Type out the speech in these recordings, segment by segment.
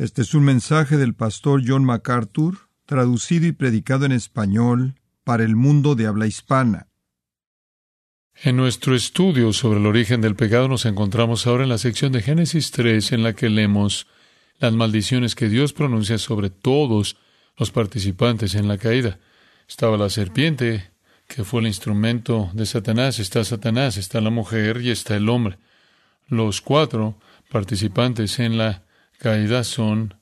Este es un mensaje del pastor John MacArthur, traducido y predicado en español para el mundo de habla hispana. En nuestro estudio sobre el origen del pecado nos encontramos ahora en la sección de Génesis 3, en la que leemos las maldiciones que Dios pronuncia sobre todos los participantes en la caída. Estaba la serpiente, que fue el instrumento de Satanás, está la mujer y está el hombre. Los 4 participantes en la caída son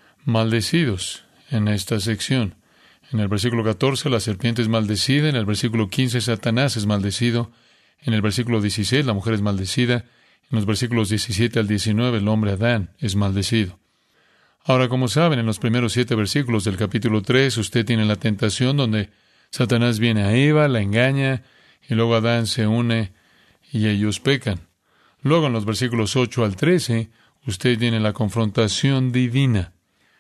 maldecidos en esta sección. En el versículo 14 la serpiente es maldecida, en el versículo 15 Satanás es maldecido, en el versículo 16 la mujer es maldecida, en los versículos 17 al 19 el hombre Adán es maldecido. Ahora, como saben, en los primeros 7 versículos del capítulo 3 usted tiene la tentación donde Satanás viene a Eva, la engaña, y luego Adán se une y ellos pecan. Luego en los versículos 8 al 13 usted tiene la confrontación divina.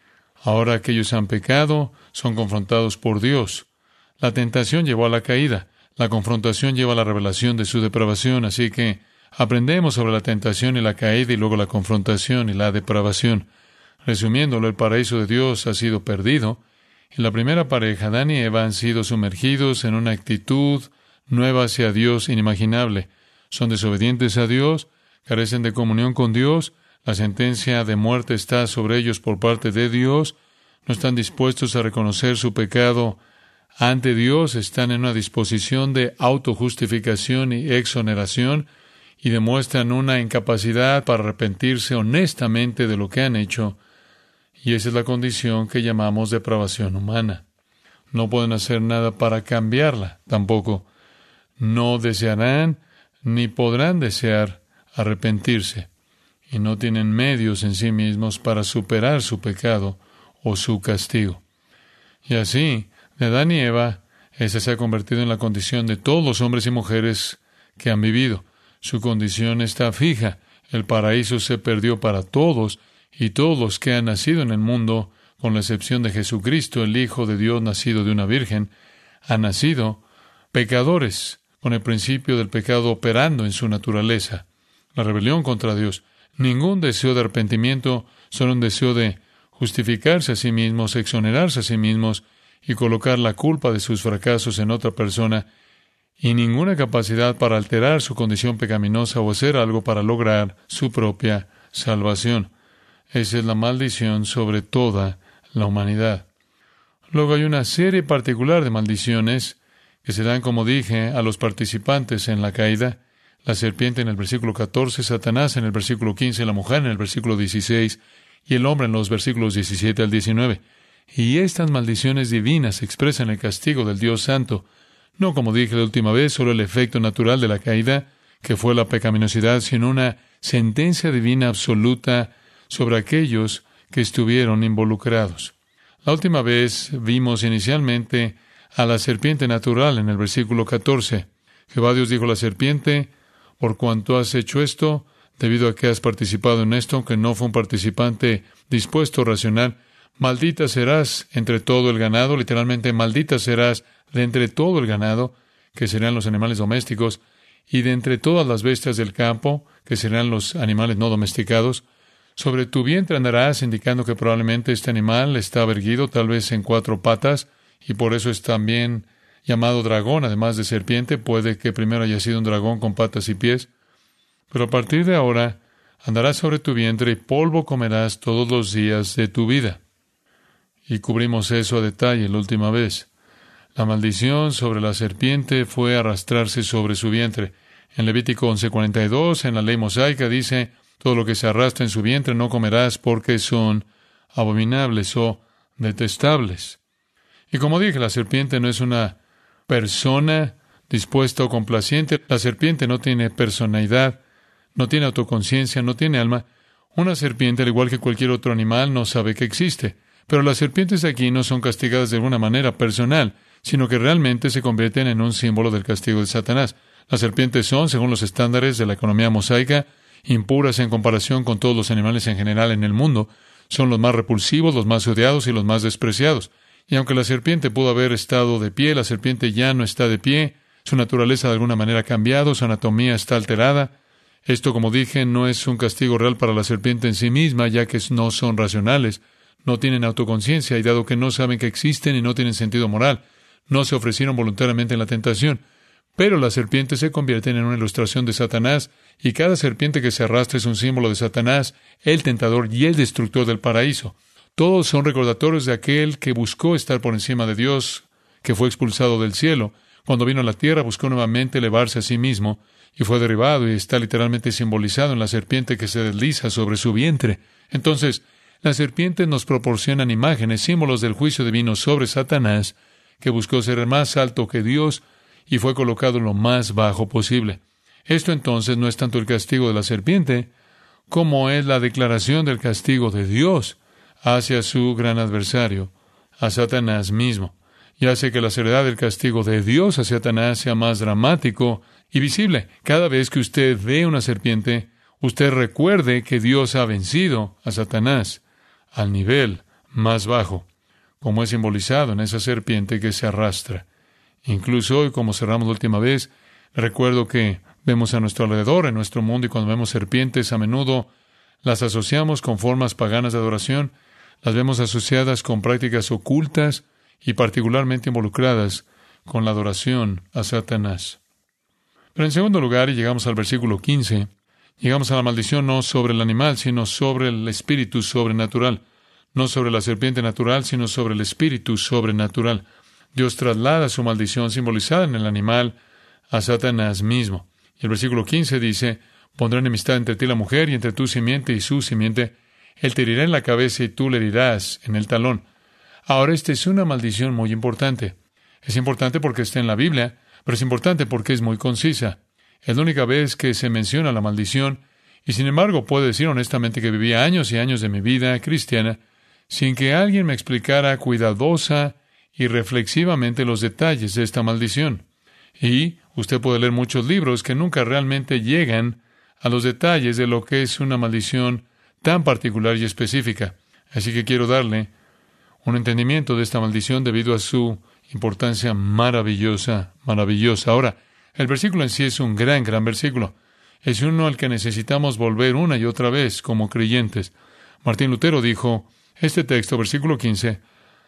Ahora que ellos han pecado, son confrontados por Dios. La tentación llevó a la caída. La confrontación lleva a la revelación de su depravación. Así que aprendemos sobre la tentación y la caída y luego la confrontación y la depravación. Resumiéndolo, el paraíso de Dios ha sido perdido. En la primera pareja, Adán y Eva han sido sumergidos en una actitud nueva hacia Dios inimaginable. Son desobedientes a Dios, carecen de comunión con Dios. La sentencia de muerte está sobre ellos por parte de Dios. No están dispuestos a reconocer su pecado ante Dios. Están en una disposición de autojustificación y exoneración y demuestran una incapacidad para arrepentirse honestamente de lo que han hecho. Y esa es la condición que llamamos depravación humana. No pueden hacer nada para cambiarla, tampoco. No desearán ni podrán desear arrepentirse. Y no tienen medios en sí mismos para superar su pecado o su castigo. Y así, de Adán y Eva, esa se ha convertido en la condición de todos los hombres y mujeres que han vivido. Su condición está fija. El paraíso se perdió para todos, y todos los que han nacido en el mundo, con la excepción de Jesucristo, el Hijo de Dios nacido de una virgen, han nacido pecadores, con el principio del pecado operando en su naturaleza. La rebelión contra Dios. Ningún deseo de arrepentimiento, solo un deseo de justificarse a sí mismos, exonerarse a sí mismos y colocar la culpa de sus fracasos en otra persona, y ninguna capacidad para alterar su condición pecaminosa o hacer algo para lograr su propia salvación. Esa es la maldición sobre toda la humanidad. Luego hay una serie particular de maldiciones que se dan, como dije, a los participantes en la caída. La serpiente en el versículo 14, Satanás en el versículo 15, la mujer en el versículo 16 y el hombre en los versículos 17 al 19. Y estas maldiciones divinas expresan el castigo del Dios Santo. No, como dije la última vez, solo el efecto natural de la caída, que fue la pecaminosidad, sino una sentencia divina absoluta sobre aquellos que estuvieron involucrados. La última vez vimos inicialmente a la serpiente natural en el versículo 14. Jehová Dios dijo a la serpiente: por cuanto has hecho esto, debido a que has participado en esto, aunque no fue un participante dispuesto, racional, maldita serás entre todo el ganado, literalmente maldita serás de entre todo el ganado, que serán los animales domésticos, y de entre todas las bestias del campo, que serán los animales no domesticados. Sobre tu vientre andarás, indicando que probablemente este animal está erguido, tal vez en 4 patas, y por eso es también llamado dragón, además de serpiente. Puede que primero haya sido un dragón con patas y pies. Pero a partir de ahora, andarás sobre tu vientre y polvo comerás todos los días de tu vida. Y cubrimos eso a detalle la última vez. La maldición sobre la serpiente fue arrastrarse sobre su vientre. En Levítico 11:42, en la ley mosaica, dice: todo lo que se arrastra en su vientre no comerás porque son abominables o detestables. Y como dije, la serpiente no es una persona dispuesta o complaciente. La serpiente no tiene personalidad, no tiene autoconciencia, no tiene alma. Una serpiente, al igual que cualquier otro animal, no sabe que existe. Pero las serpientes aquí no son castigadas de alguna manera personal, sino que realmente se convierten en un símbolo del castigo de Satanás. Las serpientes son, según los estándares de la economía mosaica, impuras en comparación con todos los animales en general en el mundo. Son los más repulsivos, los más odiados y los más despreciados. Y aunque la serpiente pudo haber estado de pie, la serpiente ya no está de pie. Su naturaleza de alguna manera ha cambiado, su anatomía está alterada. Esto, como dije, no es un castigo real para la serpiente en sí misma, ya que no son racionales, no tienen autoconciencia, y dado que no saben que existen y no tienen sentido moral, no se ofrecieron voluntariamente en la tentación. Pero las serpientes se convierten en una ilustración de Satanás, y cada serpiente que se arrastra es un símbolo de Satanás, el tentador y el destructor del paraíso. Todos son recordatorios de aquel que buscó estar por encima de Dios, que fue expulsado del cielo. Cuando vino a la tierra, buscó nuevamente elevarse a sí mismo, y fue derribado, y está literalmente simbolizado en la serpiente que se desliza sobre su vientre. Entonces, las serpientes nos proporcionan imágenes, símbolos del juicio divino sobre Satanás, que buscó ser más alto que Dios, y fue colocado lo más bajo posible. Esto entonces no es tanto el castigo de la serpiente, como es la declaración del castigo de Dios hacia su gran adversario, a Satanás mismo, y hace que la seriedad del castigo de Dios hacia Satanás sea más dramático y visible. Cada vez que usted ve una serpiente, usted recuerde que Dios ha vencido a Satanás al nivel más bajo, como es simbolizado en esa serpiente que se arrastra. Incluso hoy, como cerramos la última vez, recuerdo que vemos a nuestro alrededor, en nuestro mundo, y cuando vemos serpientes, a menudo las asociamos con formas paganas de adoración, las vemos asociadas con prácticas ocultas y particularmente involucradas con la adoración a Satanás. Pero en segundo lugar, y llegamos al versículo 15, llegamos a la maldición no sobre el animal, sino sobre el espíritu sobrenatural. No sobre la serpiente natural, sino sobre el espíritu sobrenatural. Dios traslada su maldición simbolizada en el animal a Satanás mismo. Y el versículo 15 dice, pondré enemistad entre ti y la mujer, y entre tu simiente y su simiente. Él te herirá en la cabeza y tú le herirás en el talón. Ahora, esta es una maldición muy importante. Es importante porque está en la Biblia, pero es importante porque es muy concisa. Es la única vez que se menciona la maldición, y sin embargo puedo decir honestamente que viví años y años de mi vida cristiana sin que alguien me explicara cuidadosa y reflexivamente los detalles de esta maldición. Y usted puede leer muchos libros que nunca realmente llegan a los detalles de lo que es una maldición tan particular y específica. Así que quiero darle un entendimiento de esta maldición debido a su importancia maravillosa. Ahora, el versículo en sí es un gran versículo. Es uno al que necesitamos volver una y otra vez como creyentes. Martín Lutero dijo, este texto, versículo 15,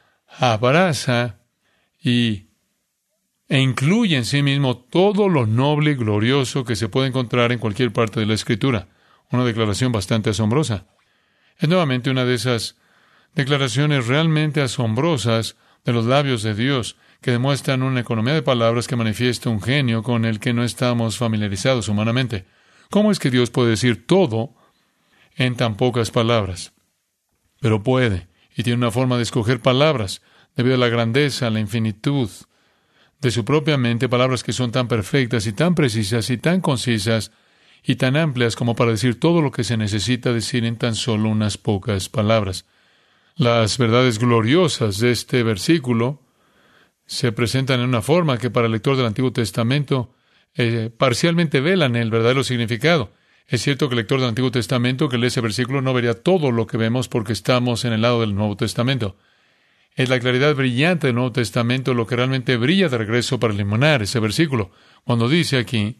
abraza e incluye en sí mismo todo lo noble y glorioso que se puede encontrar en cualquier parte de la Escritura. Una declaración bastante asombrosa. Es nuevamente una de esas declaraciones realmente asombrosas de los labios de Dios, que demuestran una economía de palabras que manifiesta un genio con el que no estamos familiarizados humanamente. ¿Cómo es que Dios puede decir todo en tan pocas palabras? Pero puede, y tiene una forma de escoger palabras, debido a la grandeza, la infinitud de su propia mente, palabras que son tan perfectas y tan precisas y tan concisas y tan amplias como para decir todo lo que se necesita decir en tan solo unas pocas palabras. Las verdades gloriosas de este versículo se presentan en una forma que para el lector del Antiguo Testamento parcialmente velan el verdadero significado. Es cierto que el lector del Antiguo Testamento que lee ese versículo no vería todo lo que vemos porque estamos en el lado del Nuevo Testamento. Es la claridad brillante del Nuevo Testamento lo que realmente brilla de regreso para iluminar ese versículo. Cuando dice aquí,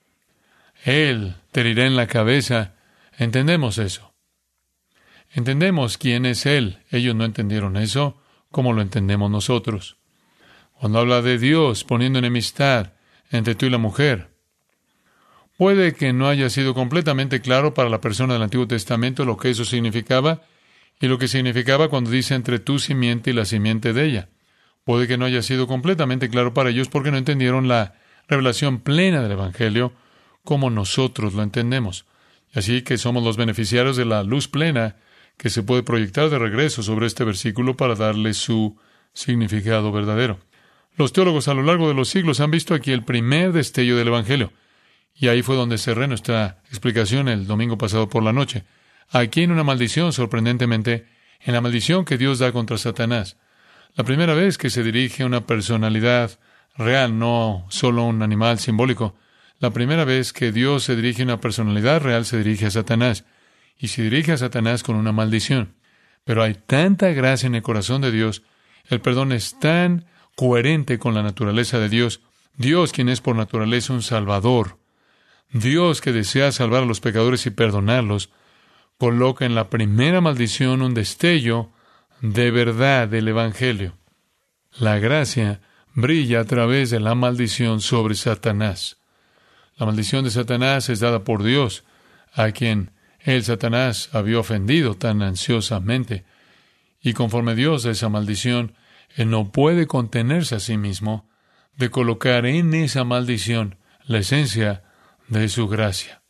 Él te herirá en la cabeza, entendemos eso. Entendemos quién es Él. Ellos no entendieron eso como lo entendemos nosotros. Cuando habla de Dios poniendo enemistad entre tú y la mujer, puede que no haya sido completamente claro para la persona del Antiguo Testamento lo que eso significaba y lo que significaba cuando dice entre tu simiente y la simiente de ella. Puede que no haya sido completamente claro para ellos porque no entendieron la revelación plena del Evangelio como nosotros lo entendemos. Así que somos los beneficiarios de la luz plena que se puede proyectar de regreso sobre este versículo para darle su significado verdadero. Los teólogos a lo largo de los siglos han visto aquí el primer destello del Evangelio. Y ahí fue donde cerré nuestra explicación el domingo pasado por la noche. Aquí en una maldición, sorprendentemente, en la maldición que Dios da contra Satanás. La primera vez que se dirige a una personalidad real, no solo un animal simbólico. La primera vez que Dios se dirige a una personalidad real, se dirige a Satanás. Y se dirige a Satanás con una maldición. Pero hay tanta gracia en el corazón de Dios. El perdón es tan coherente con la naturaleza de Dios. Dios, quien es por naturaleza un Salvador, Dios, que desea salvar a los pecadores y perdonarlos, coloca en la primera maldición un destello de verdad del Evangelio. La gracia brilla a través de la maldición sobre Satanás. La maldición de Satanás es dada por Dios, a quien Satanás, había ofendido tan ansiosamente. Y conforme Dios da esa maldición, Él no puede contenerse a sí mismo de colocar en esa maldición la esencia de su gracia.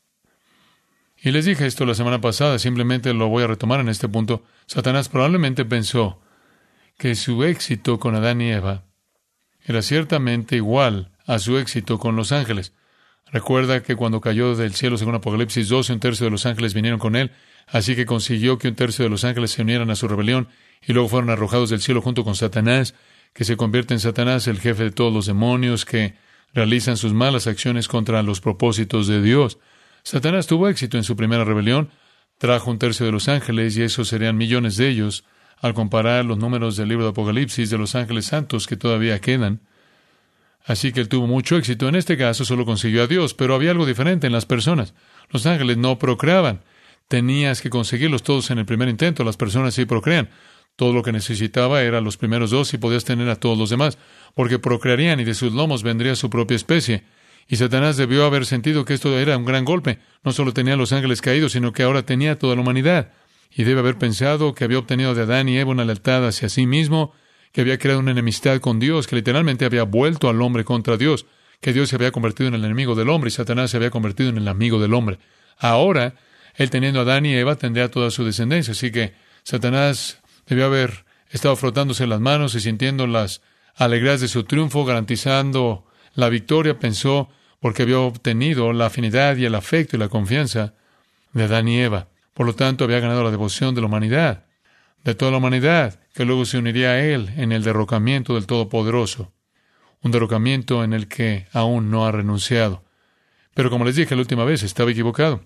Y les dije esto la semana pasada, simplemente lo voy a retomar en este punto. Satanás probablemente pensó que su éxito con Adán y Eva era ciertamente igual a su éxito con los ángeles. Recuerda que cuando cayó del cielo, según Apocalipsis 12, 1/3 de los ángeles vinieron con él, así que consiguió que 1/3 de los ángeles se unieran a su rebelión y luego fueron arrojados del cielo junto con Satanás, que se convierte en Satanás, el jefe de todos los demonios que realizan sus malas acciones contra los propósitos de Dios. Satanás tuvo éxito en su primera rebelión, trajo 1/3 de los ángeles, y esos serían millones de ellos, al comparar los números del libro de Apocalipsis de los ángeles santos que todavía quedan. Así que él tuvo mucho éxito. En este caso solo consiguió a Dios, pero había algo diferente en las personas. Los ángeles no procreaban. Tenías que conseguirlos todos en el primer intento. Las personas sí procrean. Todo lo que necesitaba era los primeros 2 y podías tener a todos los demás, porque procrearían y de sus lomos vendría su propia especie. Y Satanás debió haber sentido que esto era un gran golpe. No solo tenía a los ángeles caídos, sino que ahora tenía a toda la humanidad. Y debe haber pensado que había obtenido de Adán y Eva una lealtad hacia sí mismo, que había creado una enemistad con Dios, que literalmente había vuelto al hombre contra Dios, que Dios se había convertido en el enemigo del hombre y Satanás se había convertido en el amigo del hombre. Ahora, él teniendo a Adán y Eva, tendría toda su descendencia. Así que Satanás debió haber estado frotándose las manos y sintiendo las alegrías de su triunfo, garantizando la victoria, pensó, porque había obtenido la afinidad y el afecto y la confianza de Adán y Eva. Por lo tanto, había ganado la devoción de la humanidad, de toda la humanidad, que luego se uniría a él en el derrocamiento del Todopoderoso. Un derrocamiento en el que aún no ha renunciado. Pero como les dije la última vez, estaba equivocado.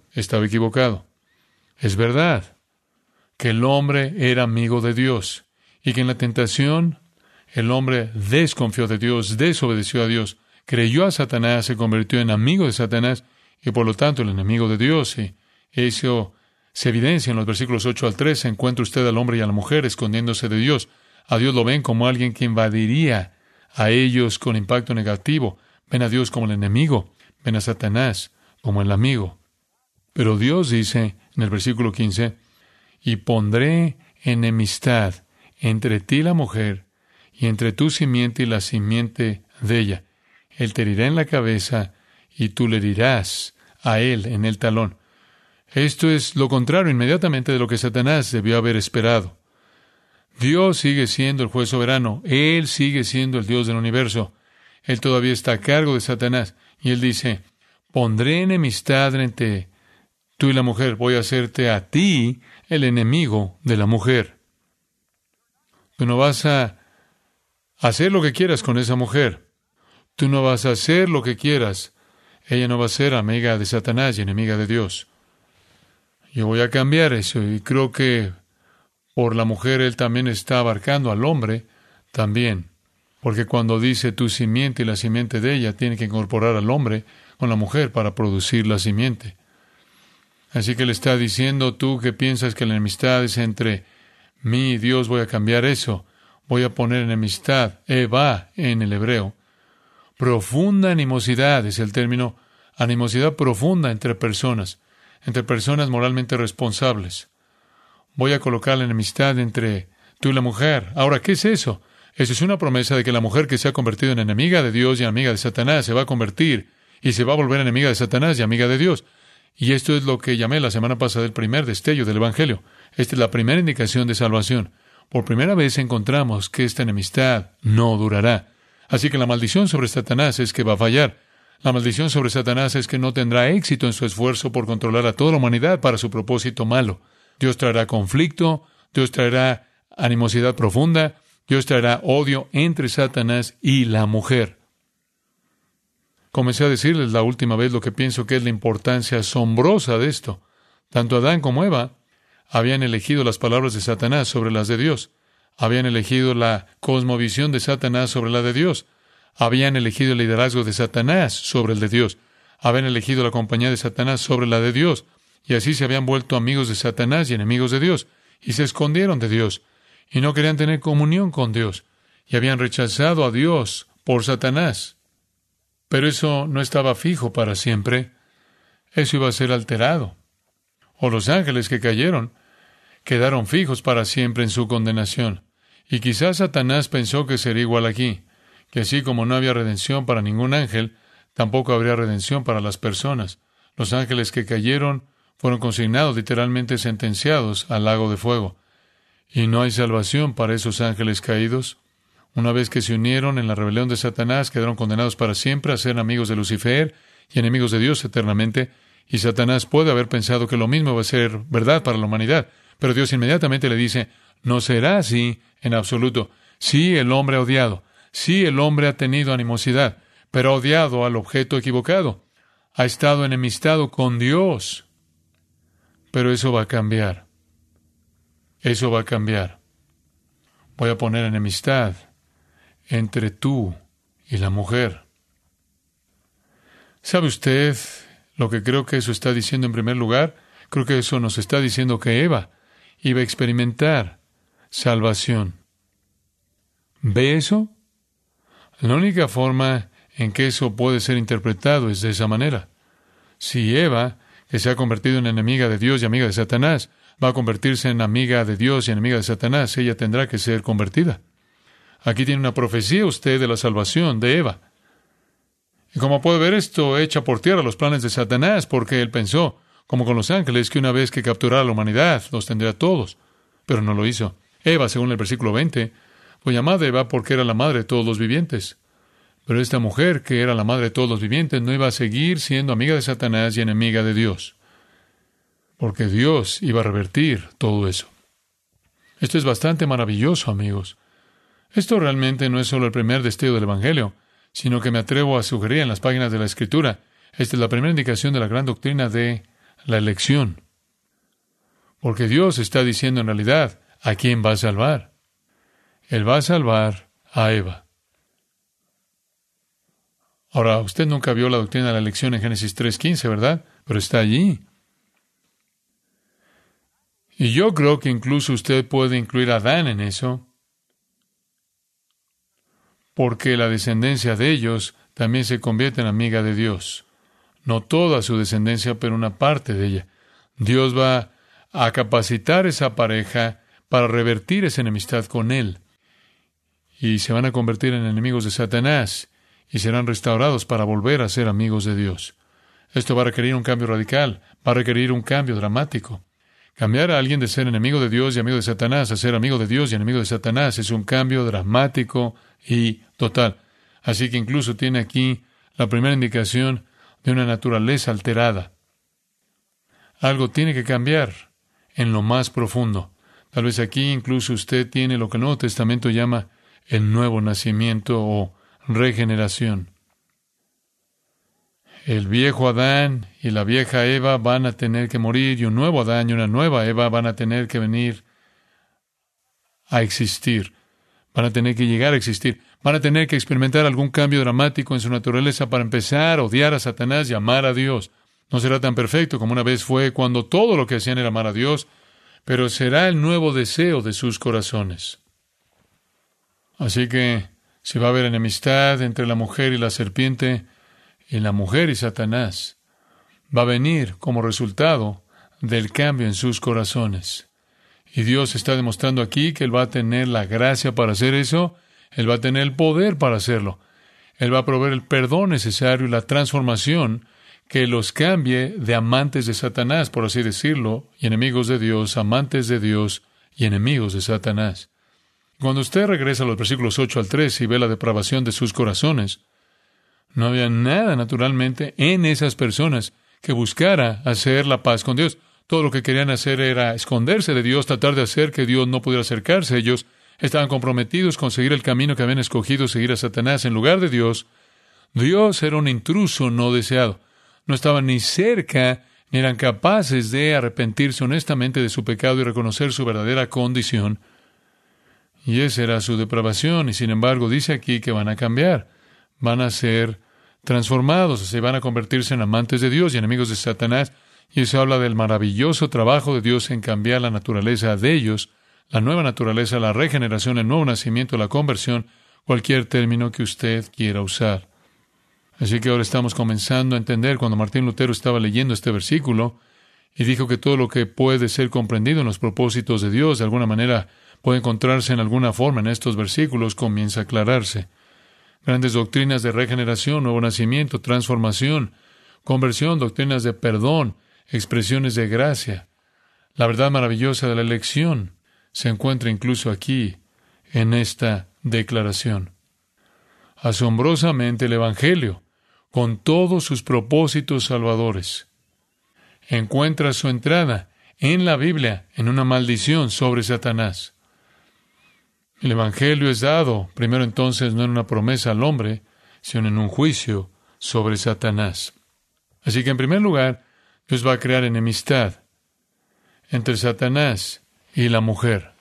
Es verdad que el hombre era amigo de Dios y que en la tentación el hombre desconfió de Dios, desobedeció a Dios, creyó a Satanás, se convirtió en amigo de Satanás y por lo tanto el enemigo de Dios. Y eso se evidencia en los versículos 8 al 13. Encuentra usted al hombre y a la mujer escondiéndose de Dios. A Dios lo ven como alguien que invadiría a ellos con impacto negativo. Ven a Dios como el enemigo. Ven a Satanás como el amigo. Pero Dios dice en el versículo 15, y pondré enemistad entre ti y la mujer, y entre tu simiente y la simiente de ella. Él te herirá en la cabeza, y tú le herirás a él en el talón. Esto es lo contrario inmediatamente de lo que Satanás debió haber esperado. Dios sigue siendo el juez soberano. Él sigue siendo el Dios del universo. Él todavía está a cargo de Satanás. Y Él dice, pondré enemistad entre tú y la mujer. Voy a hacerte a ti el enemigo de la mujer. Tú no vas a hacer lo que quieras con esa mujer. Tú no vas a hacer lo que quieras. Ella no va a ser amiga de Satanás y enemiga de Dios. Yo voy a cambiar eso y creo que por la mujer Él también está abarcando al hombre también. Porque cuando dice tu simiente y la simiente de ella, tiene que incorporar al hombre con la mujer para producir la simiente. Así que le está diciendo, tú que piensas que la enemistad es entre mí y Dios, voy a cambiar eso. Voy a poner enemistad, Eva en el hebreo. Profunda animosidad es el término, animosidad profunda entre personas moralmente responsables. Voy a colocar la enemistad entre tú y la mujer. Ahora, ¿qué es eso? Eso es una promesa de que la mujer que se ha convertido en enemiga de Dios y amiga de Satanás se va a convertir y se va a volver enemiga de Satanás y amiga de Dios. Y esto es lo que llamé la semana pasada el primer destello del Evangelio. Esta es la primera indicación de salvación. Por primera vez encontramos que esta enemistad no durará. Así que la maldición sobre Satanás es que va a fallar. La maldición sobre Satanás es que no tendrá éxito en su esfuerzo por controlar a toda la humanidad para su propósito malo. Dios traerá conflicto, Dios traerá animosidad profunda, Dios traerá odio entre Satanás y la mujer. Comencé a decirles la última vez lo que pienso que es la importancia asombrosa de esto. Tanto Adán como Eva habían elegido las palabras de Satanás sobre las de Dios. Habían elegido la cosmovisión de Satanás sobre la de Dios. Habían elegido el liderazgo de Satanás sobre el de Dios. habían elegido la compañía de Satanás sobre la de Dios, y así se habían vuelto amigos de Satanás y enemigos de Dios, y se escondieron de Dios, y no querían tener comunión con Dios, y habían rechazado a Dios por Satanás. Pero eso no estaba fijo para siempre. Eso iba a ser alterado. O los ángeles que cayeron quedaron fijos para siempre en su condenación. Y quizás Satanás pensó que sería igual aquí, que así como no había redención para ningún ángel, tampoco habría redención para las personas. Los ángeles que cayeron fueron consignados, literalmente sentenciados al lago de fuego. Y no hay salvación para esos ángeles caídos. Una vez que se unieron en la rebelión de Satanás, quedaron condenados para siempre a ser amigos de Lucifer y enemigos de Dios eternamente. Y Satanás puede haber pensado que lo mismo va a ser verdad para la humanidad. Pero Dios inmediatamente le dice, no será así en absoluto. Sí, el hombre ha odiado. Sí, el hombre ha tenido animosidad, pero ha odiado al objeto equivocado. Ha estado enemistado con Dios. Pero eso va a cambiar. Eso va a cambiar. Voy a poner enemistad entre tú y la mujer. ¿Sabe usted lo que creo que eso está diciendo en primer lugar? Creo que eso nos está diciendo que Eva iba a experimentar salvación. ¿Ve eso? La única forma en que eso puede ser interpretado es de esa manera. Si Eva, que se ha convertido en enemiga de Dios y amiga de Satanás, va a convertirse en amiga de Dios y enemiga de Satanás, ella tendrá que ser convertida. Aquí tiene una profecía usted de la salvación de Eva. Y como puede ver, esto echa por tierra los planes de Satanás, porque él pensó, como con los ángeles, que una vez que capturara a la humanidad, los tendría a todos. Pero no lo hizo. Eva, según el versículo 20, fue llamada Eva porque era la madre de todos los vivientes. Pero esta mujer, que era la madre de todos los vivientes, no iba a seguir siendo amiga de Satanás y enemiga de Dios. Porque Dios iba a revertir todo eso. Esto es bastante maravilloso, amigos. Esto realmente no es solo el primer destello del Evangelio, sino que me atrevo a sugerir en las páginas de la Escritura. Esta es la primera indicación de la gran doctrina de la elección. Porque Dios está diciendo en realidad a quién va a salvar. Él va a salvar a Eva. Ahora, usted nunca vio la doctrina de la elección en Génesis 3:15, ¿verdad? Pero está allí. Y yo creo que incluso usted puede incluir a Adán en eso, porque la descendencia de ellos también se convierte en amiga de Dios. No toda su descendencia, pero una parte de ella. Dios va a capacitar esa pareja para revertir esa enemistad con Él. Y se van a convertir en enemigos de Satanás y serán restaurados para volver a ser amigos de Dios. Esto va a requerir un cambio radical, va a requerir un cambio dramático. Cambiar a alguien de ser enemigo de Dios y amigo de Satanás a ser amigo de Dios y enemigo de Satanás es un cambio dramático y total. Así que incluso tiene aquí la primera indicación de una naturaleza alterada. Algo tiene que cambiar en lo más profundo. Tal vez aquí incluso usted tiene lo que el Nuevo Testamento llama el nuevo nacimiento o regeneración. El viejo Adán y la vieja Eva van a tener que morir y un nuevo Adán y una nueva Eva van a tener que venir a existir. Van a tener que llegar a existir. Van a tener que experimentar algún cambio dramático en su naturaleza para empezar a odiar a Satanás y amar a Dios. No será tan perfecto como una vez fue cuando todo lo que hacían era amar a Dios, pero será el nuevo deseo de sus corazones. Así que si va a haber enemistad entre la mujer y la serpiente, y la mujer y Satanás, va a venir como resultado del cambio en sus corazones. Y Dios está demostrando aquí que Él va a tener la gracia para hacer eso, Él va a tener el poder para hacerlo. Él va a proveer el perdón necesario y la transformación que los cambie de amantes de Satanás, por así decirlo, y enemigos de Dios, amantes de Dios y enemigos de Satanás. Cuando usted regresa a los versículos 8 al 13 y ve la depravación de sus corazones, no había nada, naturalmente, en esas personas que buscara hacer la paz con Dios. Todo lo que querían hacer era esconderse de Dios, tratar de hacer que Dios no pudiera acercarse a ellos. Estaban comprometidos con seguir el camino que habían escogido, seguir a Satanás en lugar de Dios. Dios era un intruso no deseado. No estaban ni cerca, ni eran capaces de arrepentirse honestamente de su pecado y reconocer su verdadera condición. Y esa era su depravación, y sin embargo dice aquí que van a cambiar. Van a ser transformados, se van a convertirse en amantes de Dios y enemigos de Satanás. Y eso habla del maravilloso trabajo de Dios en cambiar la naturaleza de ellos, la nueva naturaleza, la regeneración, el nuevo nacimiento, la conversión, cualquier término que usted quiera usar. Así que ahora estamos comenzando a entender cuando Martín Lutero estaba leyendo este versículo y dijo que todo lo que puede ser comprendido en los propósitos de Dios, de alguna manera, puede encontrarse en alguna forma en estos versículos, comienza a aclararse. Grandes doctrinas de regeneración, nuevo nacimiento, transformación, conversión, doctrinas de perdón, expresiones de gracia. La verdad maravillosa de la elección se encuentra incluso aquí, en esta declaración. Asombrosamente el Evangelio, con todos sus propósitos salvadores, encuentra su entrada en la Biblia en una maldición sobre Satanás. El Evangelio es dado, primero entonces, no en una promesa al hombre, sino en un juicio sobre Satanás. Así que, en primer lugar, Dios va a crear enemistad entre Satanás y la mujer.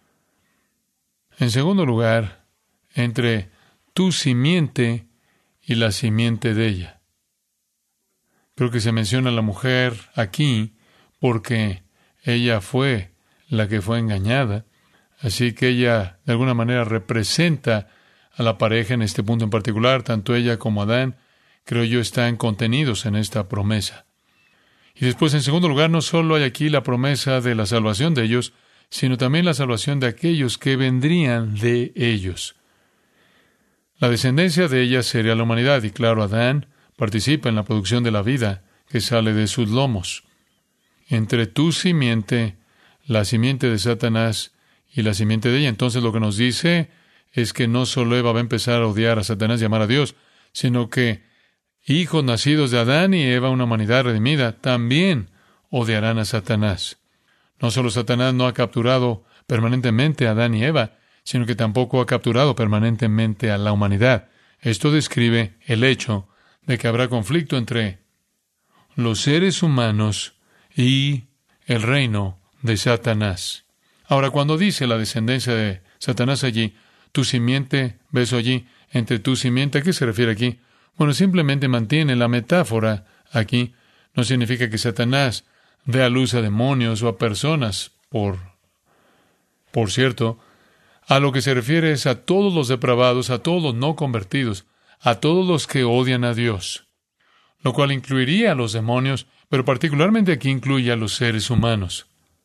En segundo lugar, entre tu simiente y la simiente de ella. Creo que se menciona a la mujer aquí porque ella fue la que fue engañada. Así que ella, de alguna manera, representa a la pareja en este punto en particular. Tanto ella como Adán, creo yo, están contenidos en esta promesa. Y después, en segundo lugar, no solo hay aquí la promesa de la salvación de ellos, sino también la salvación de aquellos que vendrían de ellos. La descendencia de ella sería la humanidad, y claro, Adán participa en la producción de la vida que sale de sus lomos. Entre tu simiente, la simiente de Satanás, y la simiente de ella. Entonces lo que nos dice es que no solo Eva va a empezar a odiar a Satanás y amar a Dios, sino que hijos nacidos de Adán y Eva, una humanidad redimida, también odiarán a Satanás. No solo Satanás no ha capturado permanentemente a Adán y Eva, sino que tampoco ha capturado permanentemente a la humanidad. Esto describe el hecho de que habrá conflicto entre los seres humanos y el reino de Satanás. Ahora, cuando dice la descendencia de Satanás allí, tu simiente, beso allí, entre tu simiente, ¿a qué se refiere aquí? Bueno, simplemente mantiene la metáfora aquí. No significa que Satanás dé a luz a demonios o a personas, por cierto. A lo que se refiere es a todos los depravados, a todos los no convertidos, a todos los que odian a Dios, lo cual incluiría a los demonios, pero particularmente aquí incluye a los seres humanos.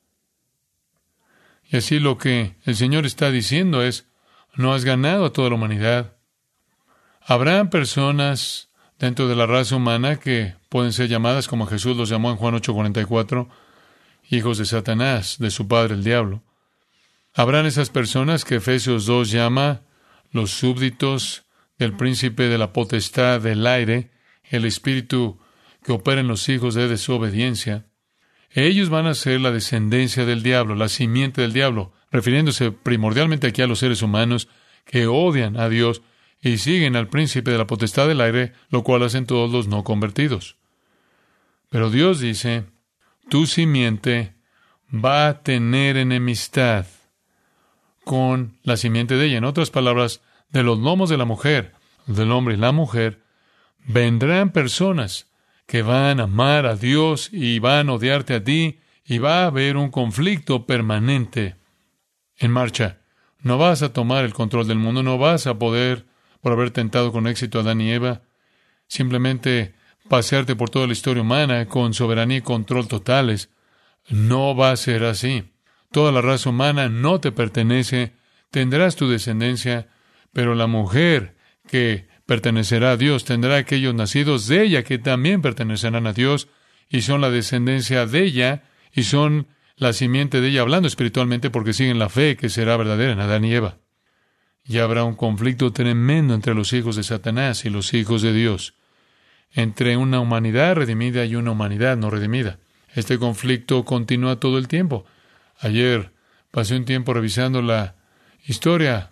Y así lo que el Señor está diciendo es, no has ganado a toda la humanidad. Habrá personas dentro de la raza humana que pueden ser llamadas, como Jesús los llamó en Juan 8:44, hijos de Satanás, de su padre el diablo. Habrán esas personas que Efesios 2 llama los súbditos del príncipe de la potestad del aire, el espíritu que opera en los hijos de desobediencia. Ellos van a ser la descendencia del diablo, la simiente del diablo, refiriéndose primordialmente aquí a los seres humanos que odian a Dios y siguen al príncipe de la potestad del aire, lo cual hacen todos los no convertidos. Pero Dios dice, tu simiente va a tener enemistad con la simiente de ella. En otras palabras, de los lomos de la mujer, del hombre y la mujer, vendrán personas que van a amar a Dios y van a odiarte a ti, y va a haber un conflicto permanente en marcha. No vas a tomar el control del mundo, no vas a poder, por haber tentado con éxito a Adán y Eva, simplemente pasearte por toda la historia humana con soberanía y control totales. No va a ser así. Toda la raza humana no te pertenece, tendrás tu descendencia, pero la mujer que pertenecerá a Dios tendrá aquellos nacidos de ella que también pertenecerán a Dios y son la descendencia de ella y son la simiente de ella, hablando espiritualmente porque siguen la fe que será verdadera en Adán y Eva. Y habrá un conflicto tremendo entre los hijos de Satanás y los hijos de Dios, entre una humanidad redimida y una humanidad no redimida. Este conflicto continúa todo el tiempo. Ayer pasé un tiempo revisando la historia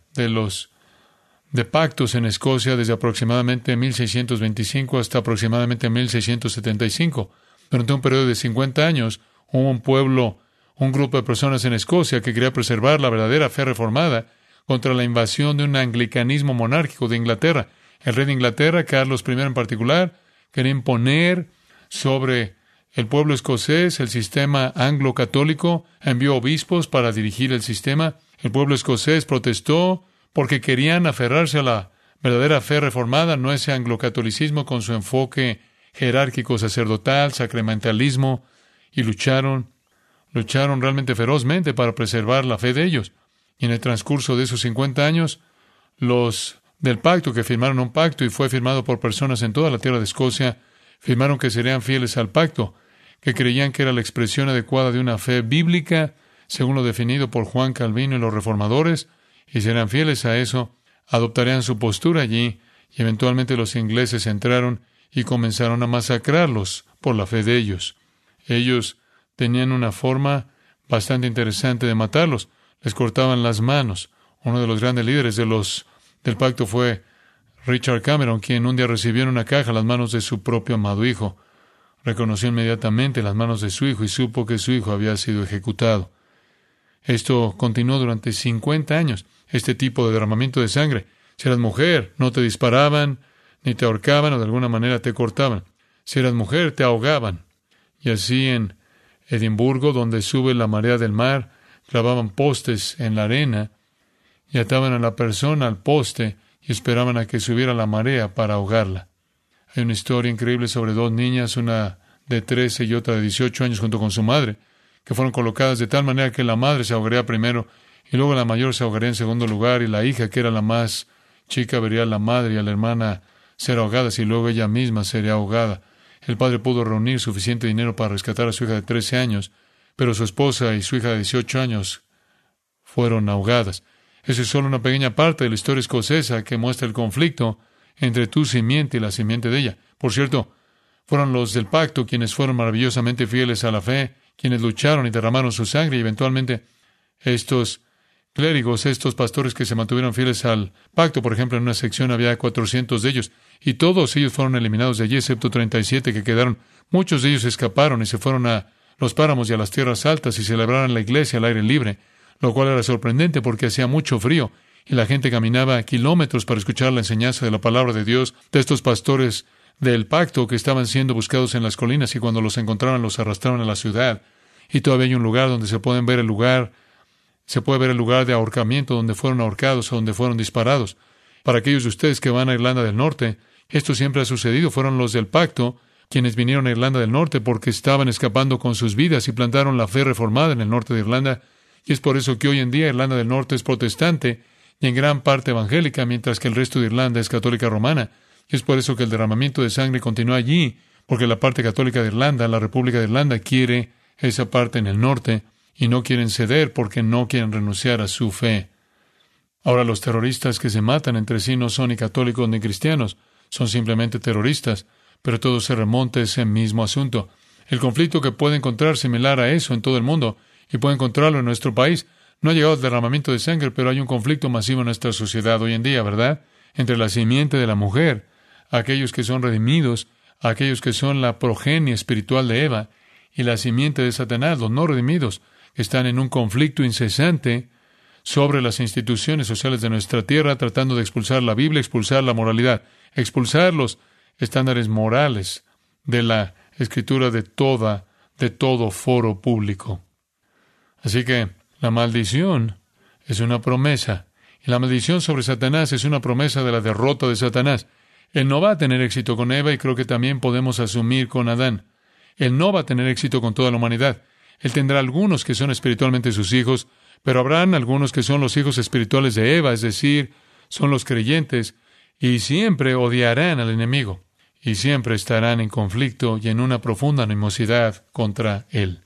de pactos en Escocia desde aproximadamente 1625 hasta aproximadamente 1675. Durante un periodo de 50 años, hubo un grupo de personas en Escocia que quería preservar la verdadera fe reformada contra la invasión de un anglicanismo monárquico de Inglaterra. El rey de Inglaterra, Carlos I en particular, quería imponer sobre el pueblo escocés el sistema anglo-católico, envió obispos para dirigir el sistema. El pueblo escocés protestó porque querían aferrarse a la verdadera fe reformada, no ese anglocatolicismo con su enfoque jerárquico, sacerdotal, sacramentalismo, y lucharon realmente ferozmente para preservar la fe de ellos. Y en el transcurso de esos 50 años, los del pacto, que firmaron un pacto y fue firmado por personas en toda la tierra de Escocia, firmaron que serían fieles al pacto, que creían que era la expresión adecuada de una fe bíblica, según lo definido por Juan Calvino y los reformadores, y serán fieles a eso, adoptarían su postura allí, y eventualmente los ingleses entraron y comenzaron a masacrarlos por la fe de ellos. Ellos tenían una forma bastante interesante de matarlos. Les cortaban las manos. Uno de los grandes líderes del pacto fue Richard Cameron, quien un día recibió en una caja las manos de su propio amado hijo. Reconoció inmediatamente las manos de su hijo y supo que su hijo había sido ejecutado. Esto continuó durante 50 años, este tipo de derramamiento de sangre. Si eras mujer, no te disparaban, ni te ahorcaban o de alguna manera te cortaban. Si eras mujer, te ahogaban. Y así en Edimburgo, donde sube la marea del mar, clavaban postes en la arena y ataban a la persona al poste y esperaban a que subiera la marea para ahogarla. Hay una historia increíble sobre dos niñas, una de 13 y otra de 18 años junto con su madre, que fueron colocadas de tal manera que la madre se ahogaría primero y luego la mayor se ahogaría en segundo lugar y la hija, que era la más chica, vería a la madre y a la hermana ser ahogadas y luego ella misma sería ahogada. El padre pudo reunir suficiente dinero para rescatar a su hija de 13 años, pero su esposa y su hija de 18 años fueron ahogadas. Esa es solo una pequeña parte de la historia escocesa que muestra el conflicto entre tu simiente y la simiente de ella. Por cierto, fueron los del pacto quienes fueron maravillosamente fieles a la fe, quienes lucharon y derramaron su sangre, y eventualmente estos clérigos, estos pastores que se mantuvieron fieles al pacto, por ejemplo, en una sección había 400 de ellos, y todos ellos fueron eliminados de allí, excepto 37 que quedaron. Muchos de ellos escaparon y se fueron a los páramos y a las tierras altas y celebraron la iglesia al aire libre, lo cual era sorprendente porque hacía mucho frío, y la gente caminaba kilómetros para escuchar la enseñanza de la palabra de Dios de estos pastores del pacto que estaban siendo buscados en las colinas, y cuando los encontraban los arrastraban a la ciudad. Y todavía hay un lugar donde se puede ver el lugar de ahorcamiento donde fueron ahorcados o donde fueron disparados. Para aquellos de ustedes que van a Irlanda del Norte, esto siempre ha sucedido. Fueron los del pacto quienes vinieron a Irlanda del Norte porque estaban escapando con sus vidas y plantaron la fe reformada en el norte de Irlanda. Y es por eso que hoy en día Irlanda del Norte es protestante y en gran parte evangélica, mientras que el resto de Irlanda es católica romana. Y es por eso que el derramamiento de sangre continúa allí, porque la parte católica de Irlanda, la República de Irlanda, quiere esa parte en el norte y no quieren ceder porque no quieren renunciar a su fe. Ahora, los terroristas que se matan entre sí no son ni católicos ni cristianos, son simplemente terroristas, pero todo se remonta a ese mismo asunto. El conflicto que puede encontrar similar a eso en todo el mundo, y puede encontrarlo en nuestro país, no ha llegado al derramamiento de sangre, pero hay un conflicto masivo en nuestra sociedad hoy en día, ¿verdad? Entre la simiente de la mujer, aquellos que son redimidos, aquellos que son la progenie espiritual de Eva, y la simiente de Satanás, los no redimidos, que están en un conflicto incesante sobre las instituciones sociales de nuestra tierra, tratando de expulsar la Biblia, expulsar la moralidad, expulsar los estándares morales de la Escritura de todo foro público. Así que la maldición es una promesa, y la maldición sobre Satanás es una promesa de la derrota de Satanás. Él no va a tener éxito con Eva, y creo que también podemos asumir con Adán. Él no va a tener éxito con toda la humanidad. Él tendrá algunos que son espiritualmente sus hijos, pero habrán algunos que son los hijos espirituales de Eva, es decir, son los creyentes, y siempre odiarán al enemigo, y siempre estarán en conflicto y en una profunda animosidad contra él.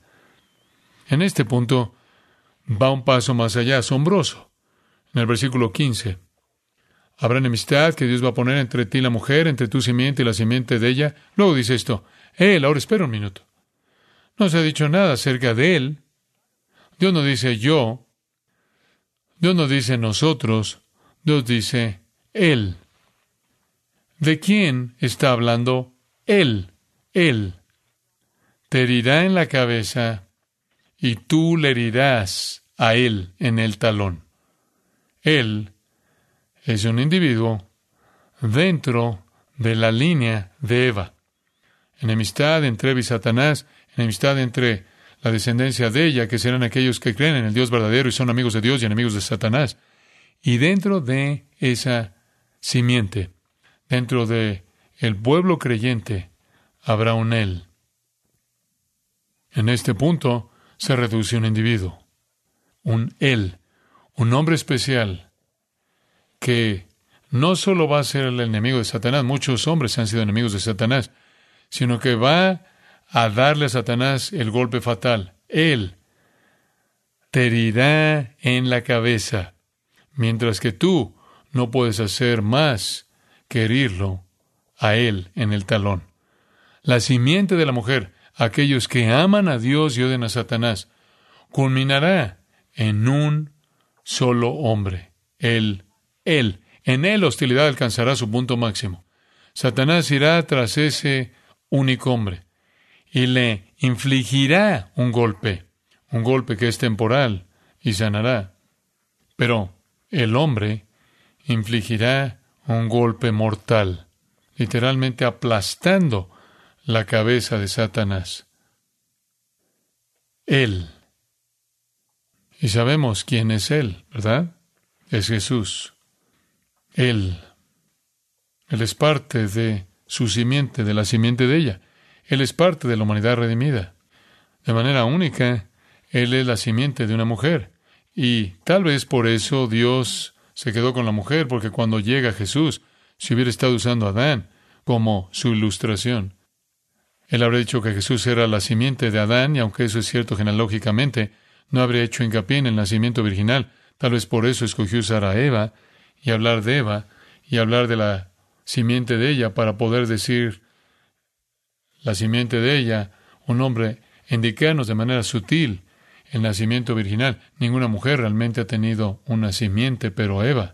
En este punto va un paso más allá, asombroso. En el versículo 15, habrá enemistad que Dios va a poner entre ti y la mujer, entre tu simiente y la simiente de ella. Luego dice esto, ahora espera un minuto. No se ha dicho nada acerca de él. Dios no dice yo. Dios no dice nosotros. Dios dice él. ¿De quién está hablando él? Él. Te herirá en la cabeza y tú le herirás a él en el talón. Él es un individuo dentro de la línea de Eva. Enemistad entre Eva y Satanás, enemistad entre la descendencia de ella, que serán aquellos que creen en el Dios verdadero y son amigos de Dios y enemigos de Satanás. Y dentro de esa simiente, dentro de el pueblo creyente, habrá un él. En este punto se reduce un individuo, un él, un hombre especial que no solo va a ser el enemigo de Satanás, muchos hombres han sido enemigos de Satanás, sino que va a darle a Satanás el golpe fatal. Él te herirá en la cabeza, mientras que tú no puedes hacer más que herirlo a él en el talón. La simiente de la mujer, aquellos que aman a Dios y odian a Satanás, culminará en un solo hombre, él. En él la hostilidad alcanzará su punto máximo. Satanás irá tras ese único hombre y le infligirá un golpe que es temporal y sanará. Pero el hombre infligirá un golpe mortal, literalmente aplastando la cabeza de Satanás. Él. Y sabemos quién es Él, ¿verdad? Es Jesús. Él es parte de su simiente, de la simiente de ella. Él es parte de la humanidad redimida. De manera única, Él es la simiente de una mujer. Y tal vez por eso Dios se quedó con la mujer, porque cuando llega Jesús, si hubiera estado usando a Adán como su ilustración, Él habría dicho que Jesús era la simiente de Adán, y aunque eso es cierto genealógicamente, no habría hecho hincapié en el nacimiento virginal. Tal vez por eso escogió usar a Eva y hablar de Eva y hablar de la simiente de ella para poder decir la simiente de ella, un hombre, indicarnos de manera sutil el nacimiento virginal. Ninguna mujer realmente ha tenido una simiente, pero Eva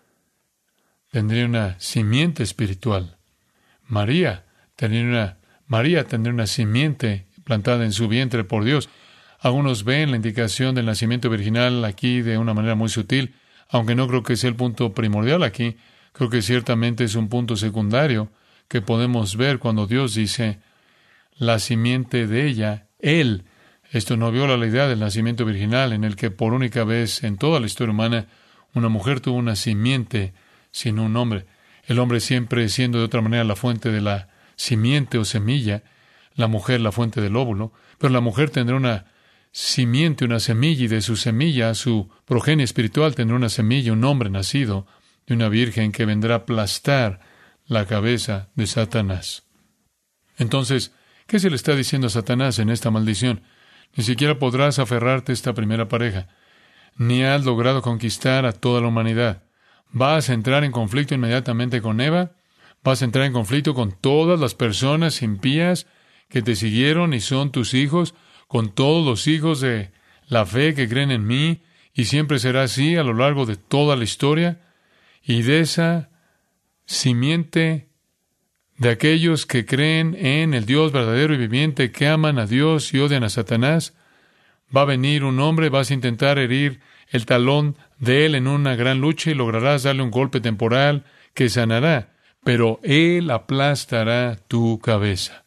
tendría una simiente espiritual. María tendría una simiente plantada en su vientre por Dios. Algunos ven la indicación del nacimiento virginal aquí de una manera muy sutil, aunque no creo que sea el punto primordial aquí. Creo que ciertamente es un punto secundario que podemos ver cuando Dios dice la simiente de ella, Él. Esto no viola la idea del nacimiento virginal, en el que por única vez en toda la historia humana una mujer tuvo una simiente sin un hombre. El hombre siempre siendo de otra manera la fuente de la simiente o semilla, la mujer la fuente del óvulo, pero la mujer tendrá una simiente, una semilla, y de su semilla, su progenie espiritual tendrá una semilla, un hombre nacido de una virgen que vendrá a aplastar la cabeza de Satanás. Entonces, ¿qué se le está diciendo a Satanás en esta maldición? Ni siquiera podrás aferrarte a esta primera pareja, ni has logrado conquistar a toda la humanidad. Vas a entrar en conflicto inmediatamente con Eva, vas a entrar en conflicto con todas las personas impías que te siguieron y son tus hijos, con todos los hijos de la fe que creen en mí, y siempre será así a lo largo de toda la historia. Y de esa simiente de aquellos que creen en el Dios verdadero y viviente, que aman a Dios y odian a Satanás, va a venir un hombre, vas a intentar herir el talón de él en una gran lucha y lograrás darle un golpe temporal que sanará, pero él aplastará tu cabeza.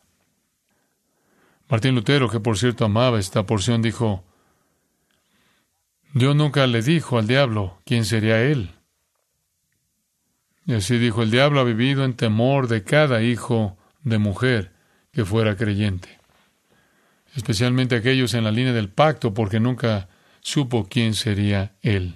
Martín Lutero, que por cierto amaba esta porción, dijo: Dios nunca le dijo al diablo quién sería él. Y así dijo: el diablo ha vivido en temor de cada hijo de mujer que fuera creyente, especialmente aquellos en la línea del pacto, porque nunca supo quién sería él.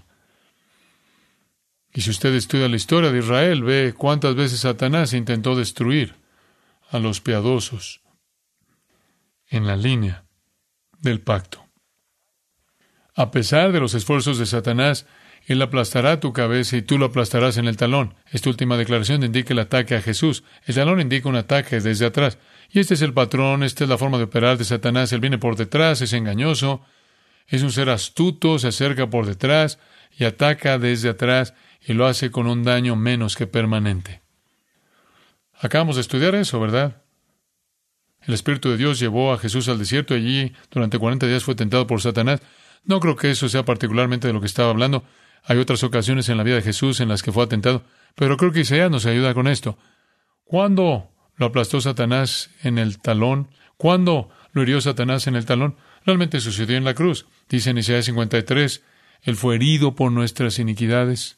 Y si usted estudia la historia de Israel, ve cuántas veces Satanás intentó destruir a los piadosos en la línea del pacto. A pesar de los esfuerzos de Satanás, él aplastará tu cabeza y tú lo aplastarás en el talón. Esta última declaración indica el ataque a Jesús. El talón indica un ataque desde atrás. Y este es el patrón, esta es la forma de operar de Satanás. Él viene por detrás, es engañoso, es un ser astuto, se acerca por detrás y ataca desde atrás, y lo hace con un daño menos que permanente. Acabamos de estudiar eso, ¿verdad? El Espíritu de Dios llevó a Jesús al desierto y allí durante 40 días fue tentado por Satanás. No creo que eso sea particularmente de lo que estaba hablando. Hay otras ocasiones en la vida de Jesús en las que fue atentado, pero creo que Isaías nos ayuda con esto. ¿Cuándo lo aplastó Satanás en el talón? ¿Cuándo lo hirió Satanás en el talón? Realmente sucedió en la cruz. Dice en Isaías 53, Él fue herido por nuestras iniquidades.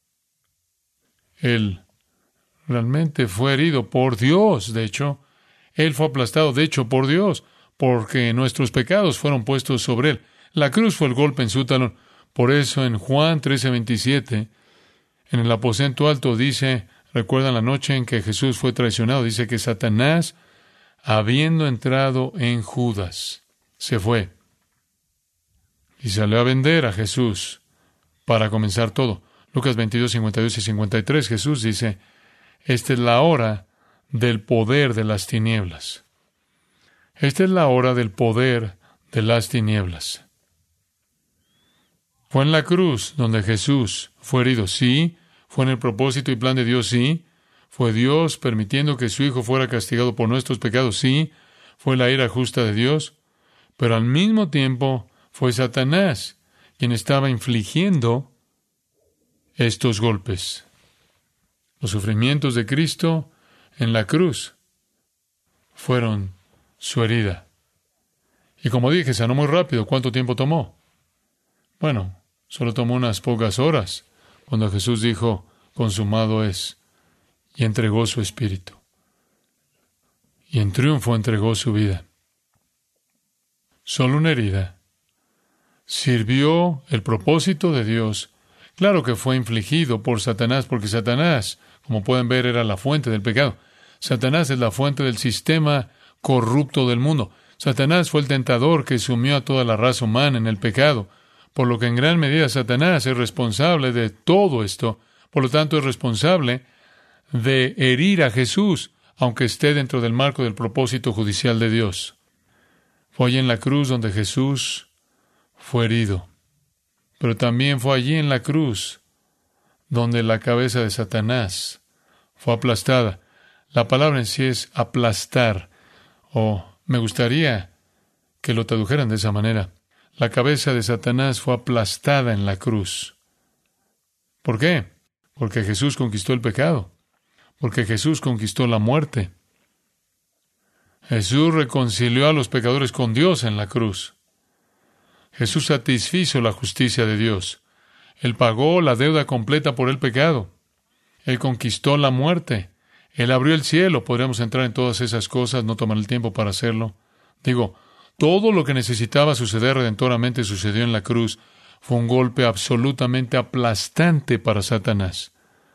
Él realmente fue herido por Dios, de hecho. Él fue aplastado, de hecho, por Dios, porque nuestros pecados fueron puestos sobre Él. La cruz fue el golpe en su talón. Por eso en Juan 13:27, en el aposento alto dice, recuerdan la noche en que Jesús fue traicionado, dice que Satanás, habiendo entrado en Judas, se fue y salió a vender a Jesús para comenzar todo. Lucas 22, 52 y 53, Jesús dice, esta es la hora del poder de las tinieblas. Esta es la hora del poder de las tinieblas. Fue en la cruz donde Jesús fue herido, sí. Fue en el propósito y plan de Dios, sí. Fue Dios permitiendo que su Hijo fuera castigado por nuestros pecados, sí. Fue la ira justa de Dios. Pero al mismo tiempo fue Satanás quien estaba infligiendo estos golpes. Los sufrimientos de Cristo en la cruz fueron su herida. Y como dije, sanó muy rápido. ¿Cuánto tiempo tomó? Bueno, solo tomó unas pocas horas cuando Jesús dijo, consumado es, y entregó su espíritu. Y en triunfo entregó su vida. Solo una herida sirvió el propósito de Dios. Claro que fue infligido por Satanás, porque Satanás, como pueden ver, era la fuente del pecado. Satanás es la fuente del sistema corrupto del mundo. Satanás fue el tentador que sumió a toda la raza humana en el pecado, por lo que en gran medida Satanás es responsable de todo esto. Por lo tanto, es responsable de herir a Jesús, aunque esté dentro del marco del propósito judicial de Dios. Fue allí en la cruz donde Jesús fue herido. Pero también fue allí en la cruz donde la cabeza de Satanás fue aplastada. La palabra en sí es aplastar, o me gustaría que lo tradujeran de esa manera. La cabeza de Satanás fue aplastada en la cruz. ¿Por qué? Porque Jesús conquistó el pecado. Porque Jesús conquistó la muerte. Jesús reconcilió a los pecadores con Dios en la cruz. Jesús satisfizo la justicia de Dios. Él pagó la deuda completa por el pecado. Él conquistó la muerte. Él abrió el cielo. Podríamos entrar en todas esas cosas, no tomar el tiempo para hacerlo. Todo lo que necesitaba suceder redentoramente sucedió en la cruz. Fue un golpe absolutamente aplastante para Satanás.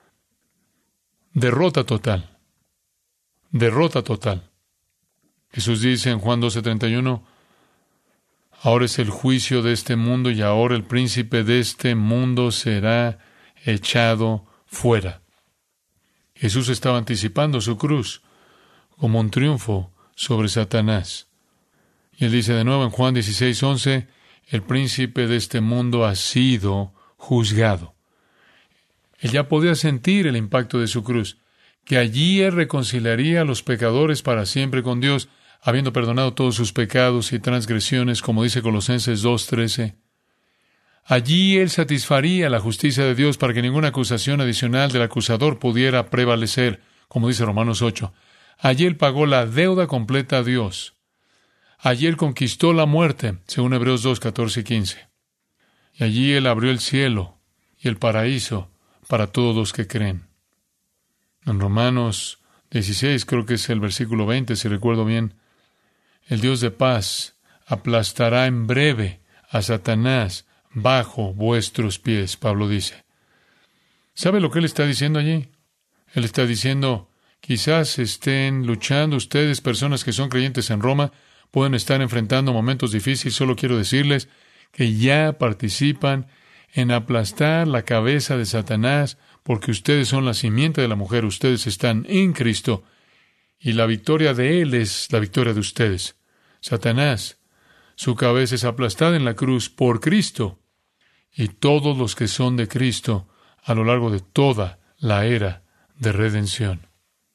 Derrota total. Derrota total. Jesús dice en Juan 12:31, ahora es el juicio de este mundo y ahora el príncipe de este mundo será echado fuera. Jesús estaba anticipando su cruz como un triunfo sobre Satanás. Y él dice de nuevo en Juan 16:11, el príncipe de este mundo ha sido juzgado. Él ya podía sentir el impacto de su cruz, que allí él reconciliaría a los pecadores para siempre con Dios, habiendo perdonado todos sus pecados y transgresiones, como dice Colosenses 2:13. Allí él satisfaría la justicia de Dios para que ninguna acusación adicional del acusador pudiera prevalecer, como dice Romanos 8. Allí él pagó la deuda completa a Dios. Allí él conquistó la muerte, según Hebreos 2:14 y 15. Y allí él abrió el cielo y el paraíso para todos los que creen. En Romanos 16, creo que es el versículo 20, si recuerdo bien, el Dios de paz aplastará en breve a Satanás bajo vuestros pies, Pablo dice. ¿Sabe lo que él está diciendo allí? Él está diciendo, quizás estén luchando ustedes, personas que son creyentes en Roma, pueden estar enfrentando momentos difíciles. Solo quiero decirles que ya participan en aplastar la cabeza de Satanás, porque ustedes son la simiente de la mujer, ustedes están en Cristo, y la victoria de Él es la victoria de ustedes. Satanás, su cabeza es aplastada en la cruz por Cristo, y todos los que son de Cristo a lo largo de toda la era de redención.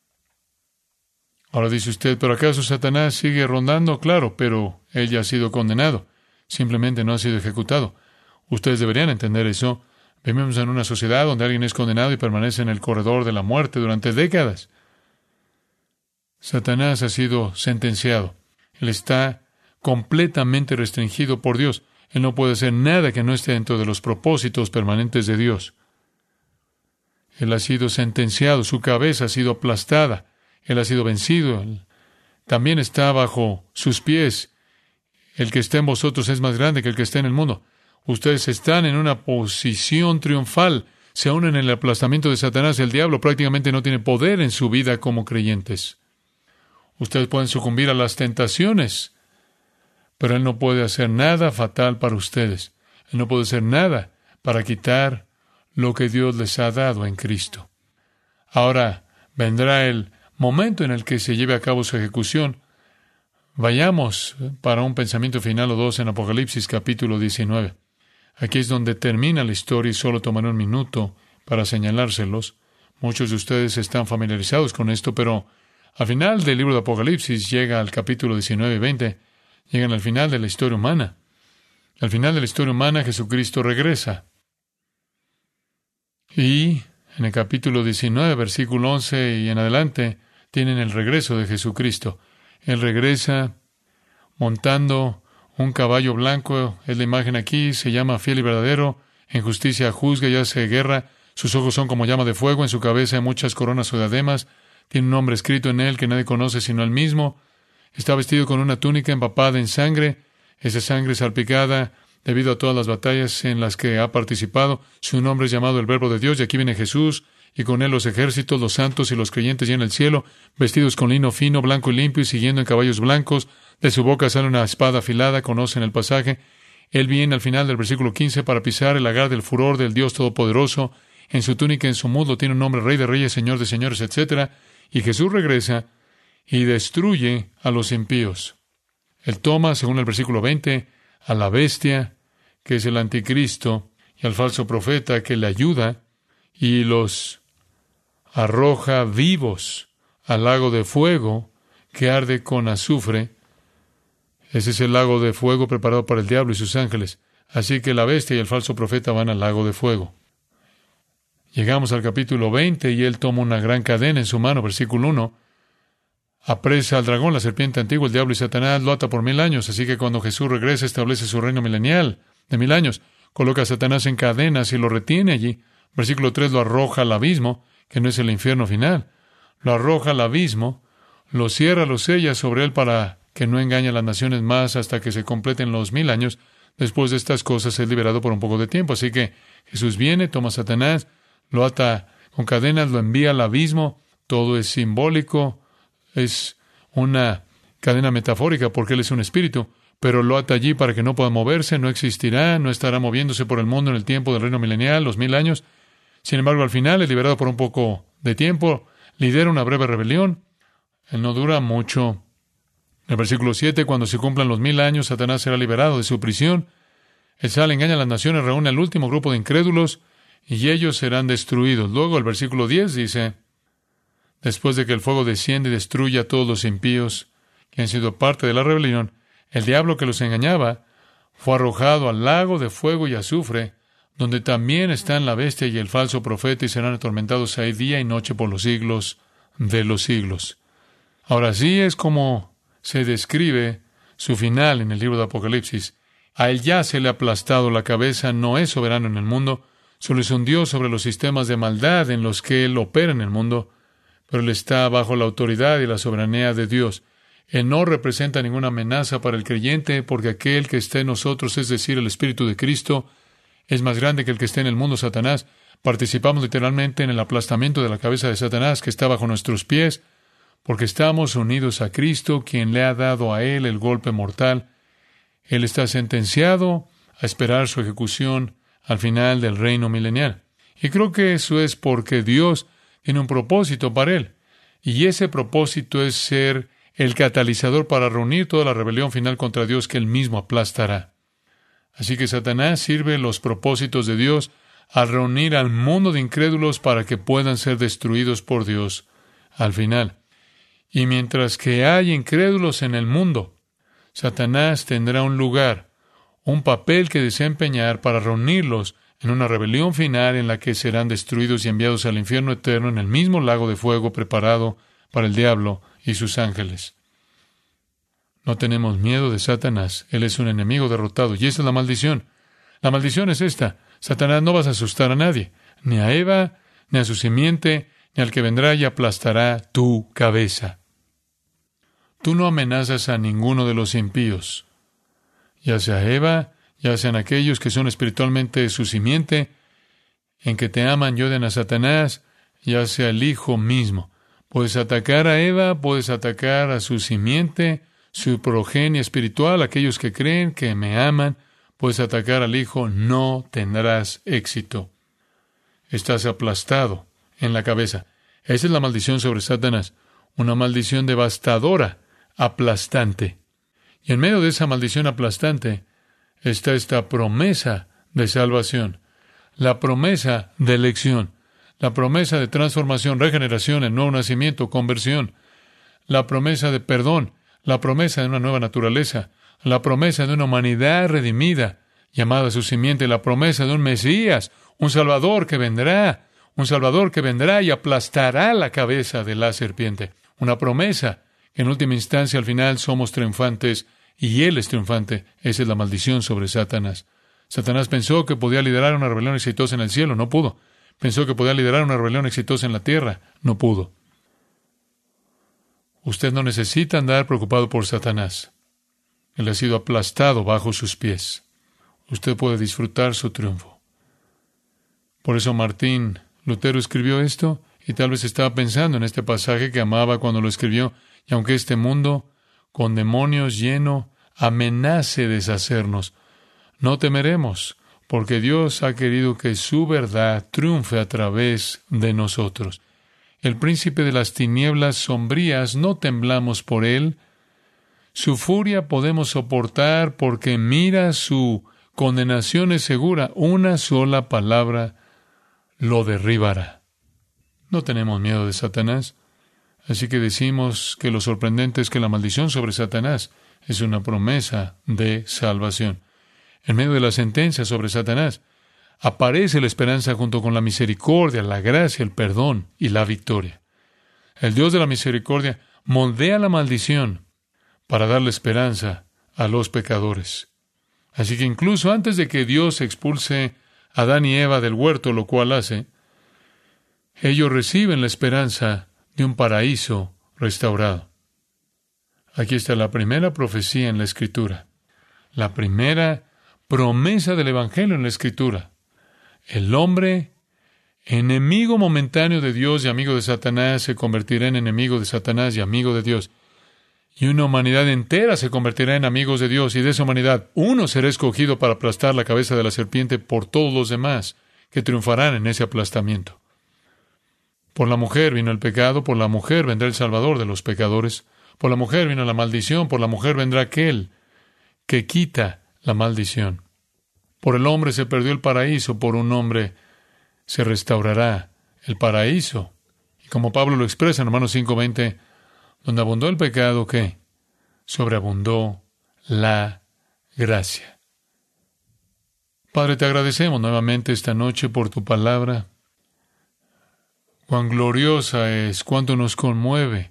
Ahora dice usted, ¿pero acaso Satanás sigue rondando? Claro, pero él ya ha sido condenado. Simplemente no ha sido ejecutado. Ustedes deberían entender eso. Vivimos en una sociedad donde alguien es condenado y permanece en el corredor de la muerte durante décadas. Satanás ha sido sentenciado. Él está completamente restringido por Dios. Él no puede hacer nada que no esté dentro de los propósitos permanentes de Dios. Él ha sido sentenciado, su cabeza ha sido aplastada, Él ha sido vencido. También está bajo sus pies. El que está en vosotros es más grande que el que está en el mundo. Ustedes están en una posición triunfal. Se unen en el aplastamiento de Satanás. El diablo prácticamente no tiene poder en su vida como creyentes. Ustedes pueden sucumbir a las tentaciones, pero Él no puede hacer nada fatal para ustedes. Él no puede hacer nada para quitar lo que Dios les ha dado en Cristo. Ahora vendrá el momento en el que se lleve a cabo su ejecución. Vayamos para un pensamiento final o dos en Apocalipsis capítulo 19. Aquí es donde termina la historia y solo tomaré un minuto para señalárselos. Muchos de ustedes están familiarizados con esto, pero al final del libro de Apocalipsis llega al capítulo 19 y 20, llegan al final de la historia humana. Al final de la historia humana, Jesucristo regresa. Y en el capítulo 19, versículo 11 y en adelante, tienen el regreso de Jesucristo. Él regresa montando un caballo blanco, es la imagen aquí, se llama fiel y verdadero, en justicia juzga y hace guerra, sus ojos son como llama de fuego, en su cabeza hay muchas coronas o diademas, tiene un nombre escrito en él que nadie conoce sino él mismo, está vestido con una túnica empapada en sangre, esa sangre salpicada debido a todas las batallas en las que ha participado, su nombre es llamado el Verbo de Dios, y aquí viene Jesús, y con él los ejércitos, los santos y los creyentes llenan el cielo, vestidos con lino fino, blanco y limpio, y siguiendo en caballos blancos. De su boca sale una espada afilada, conocen el pasaje. Él viene al final del versículo 15 para pisar el lagar del furor del Dios Todopoderoso. En su túnica, en su muslo, tiene un nombre, Rey de Reyes, Señor de Señores, etc. Y Jesús regresa y destruye a los impíos. Él toma, según el versículo 20, a la bestia, que es el anticristo, y al falso profeta que le ayuda, y los arroja vivos al lago de fuego que arde con azufre. Ese es el lago de fuego preparado para el diablo y sus ángeles. Así que la bestia y el falso profeta van al lago de fuego. Llegamos al capítulo 20 y él toma una gran cadena en su mano, versículo 1. Apresa al dragón, la serpiente antigua, el diablo y Satanás, lo ata por 1000 años. Así que cuando Jesús regresa, establece su reino milenial de 1000 años. Coloca a Satanás en cadenas y lo retiene allí. Versículo 3, lo arroja al abismo, que no es el infierno final. Lo arroja al abismo, lo cierra, lo sella sobre él para que no engañe a las naciones más hasta que se completen los 1000 años. Después de estas cosas es liberado por un poco de tiempo. Así que Jesús viene, toma a Satanás, lo ata con cadenas, lo envía al abismo. Todo es simbólico, es una cadena metafórica porque él es un espíritu, pero lo ata allí para que no pueda moverse, no existirá, no estará moviéndose por el mundo en el tiempo del reino milenial, los 1000 años. Sin embargo, al final es liberado por un poco de tiempo, lidera una breve rebelión. Él no dura mucho. En el versículo 7, cuando se cumplan los 1000 años, Satanás será liberado de su prisión. Él sale, engaña a las naciones, reúne al último grupo de incrédulos y ellos serán destruidos. Luego el versículo 10 dice, después de que el fuego desciende y destruya a todos los impíos que han sido parte de la rebelión, el diablo que los engañaba fue arrojado al lago de fuego y azufre, donde también están la bestia y el falso profeta, y serán atormentados ahí día y noche por los siglos de los siglos. Ahora sí es como se describe su final en el libro de Apocalipsis. A él ya se le ha aplastado la cabeza, no es soberano en el mundo, solo es un Dios sobre los sistemas de maldad en los que él opera en el mundo, pero él está bajo la autoridad y la soberanía de Dios. Él no representa ninguna amenaza para el creyente, porque aquel que está en nosotros, es decir, el Espíritu de Cristo, es más grande que el que está en el mundo, Satanás. Participamos literalmente en el aplastamiento de la cabeza de Satanás que está bajo nuestros pies, porque estamos unidos a Cristo, quien le ha dado a él el golpe mortal. Él está sentenciado a esperar su ejecución al final del reino milenial. Y creo que eso es porque Dios tiene un propósito para él. Y ese propósito es ser el catalizador para reunir toda la rebelión final contra Dios que él mismo aplastará. Así que Satanás sirve los propósitos de Dios al reunir al mundo de incrédulos para que puedan ser destruidos por Dios al final. Y mientras que hay incrédulos en el mundo, Satanás tendrá un lugar, un papel que desempeñar para reunirlos en una rebelión final en la que serán destruidos y enviados al infierno eterno en el mismo lago de fuego preparado para el diablo y sus ángeles. No tenemos miedo de Satanás. Él es un enemigo derrotado. Y esa es la maldición. La maldición es esta. Satanás, no vas a asustar a nadie, ni a Eva, ni a su simiente, ni al que vendrá y aplastará tu cabeza. Tú no amenazas a ninguno de los impíos, ya sea Eva, ya sean aquellos que son espiritualmente su simiente, en que te aman y odian a Satanás, ya sea el Hijo mismo. Puedes atacar a Eva, puedes atacar a su simiente, su progenie espiritual, aquellos que creen que me aman, puedes atacar al Hijo, no tendrás éxito. Estás aplastado en la cabeza. Esa es la maldición sobre Satanás, una maldición devastadora, aplastante. Y en medio de esa maldición aplastante está esta promesa de salvación, la promesa de elección, la promesa de transformación, regeneración, el nuevo nacimiento, conversión, la promesa de perdón, la promesa de una nueva naturaleza, la promesa de una humanidad redimida, llamada su simiente, la promesa de un Mesías, un Salvador que vendrá y aplastará la cabeza de la serpiente. Una promesa que en última instancia, al final, somos triunfantes y Él es triunfante. Esa es la maldición sobre Satanás. Satanás pensó que podía liderar una rebelión exitosa en el cielo, no pudo. Pensó que podía liderar una rebelión exitosa en la tierra, no pudo. Usted no necesita andar preocupado por Satanás. Él ha sido aplastado bajo sus pies. Usted puede disfrutar su triunfo. Por eso Martín Lutero escribió esto, y tal vez estaba pensando en este pasaje que amaba cuando lo escribió, y aunque este mundo, con demonios lleno, amenace deshacernos, no temeremos, porque Dios ha querido que su verdad triunfe a través de nosotros. El príncipe de las tinieblas sombrías, no temblamos por él. Su furia podemos soportar porque mira, su condenación es segura. Una sola palabra lo derribará. No tenemos miedo de Satanás. Así que decimos que lo sorprendente es que la maldición sobre Satanás es una promesa de salvación. En medio de la sentencia sobre Satanás, aparece la esperanza junto con la misericordia, la gracia, el perdón y la victoria. El Dios de la misericordia moldea la maldición para darle esperanza a los pecadores. Así que incluso antes de que Dios expulse a Adán y Eva del huerto, lo cual hace, ellos reciben la esperanza de un paraíso restaurado. Aquí está la primera profecía en la Escritura, la primera promesa del Evangelio en la Escritura. El hombre, enemigo momentáneo de Dios y amigo de Satanás, se convertirá en enemigo de Satanás y amigo de Dios. Y una humanidad entera se convertirá en amigos de Dios, y de esa humanidad uno será escogido para aplastar la cabeza de la serpiente por todos los demás que triunfarán en ese aplastamiento. Por la mujer vino el pecado, por la mujer vendrá el Salvador de los pecadores, por la mujer vino la maldición, por la mujer vendrá aquel que quita la maldición. Por el hombre se perdió el paraíso, por un hombre se restaurará el paraíso. Y como Pablo lo expresa en Romanos 5:20, donde abundó el pecado, ¿qué? Sobreabundó la gracia. Padre, te agradecemos nuevamente esta noche por tu palabra. Cuán gloriosa es, cuánto nos conmueve